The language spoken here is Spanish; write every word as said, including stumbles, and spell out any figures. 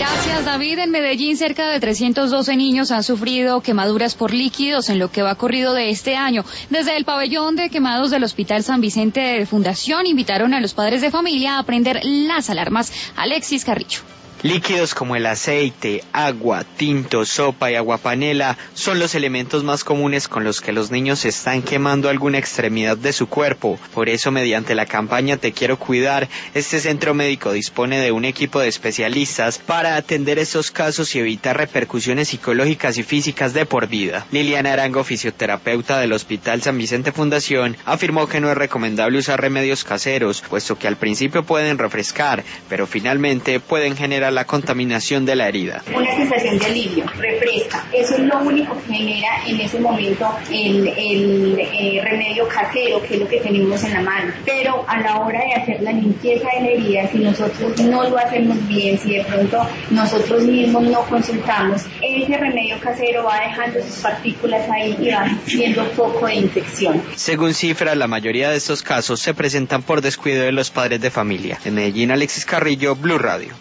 Gracias, David. En Medellín, cerca de trescientos doce niños han sufrido quemaduras por líquidos en lo que va corrido de este año. Desde el pabellón de quemados del Hospital San Vicente de Fundación invitaron a los padres de familia a prender las alarmas. Alexis Carrillo. Líquidos como el aceite, agua, tinto, sopa y aguapanela son los elementos más comunes con los que los niños están quemando alguna extremidad de su cuerpo. Por eso, mediante la campaña Te Quiero Cuidar, este centro médico dispone de un equipo de especialistas para atender estos casos y evitar repercusiones psicológicas y físicas de por vida. Liliana Arango, fisioterapeuta del Hospital San Vicente Fundación, afirmó que no es recomendable usar remedios caseros, puesto que al principio pueden refrescar, pero finalmente pueden generar la contaminación de la herida. Una sensación de alivio, refresca. Eso es lo único que genera en ese momento el, el eh, remedio casero, que es lo que tenemos en la mano. Pero a la hora de hacer la limpieza de la herida, si nosotros no lo hacemos bien, si de pronto nosotros mismos no consultamos, ese remedio casero va dejando sus partículas ahí y va siendo foco de infección. Según cifras, la mayoría de estos casos se presentan por descuido de los padres de familia. En Medellín, Alexis Carrillo, Blue Radio.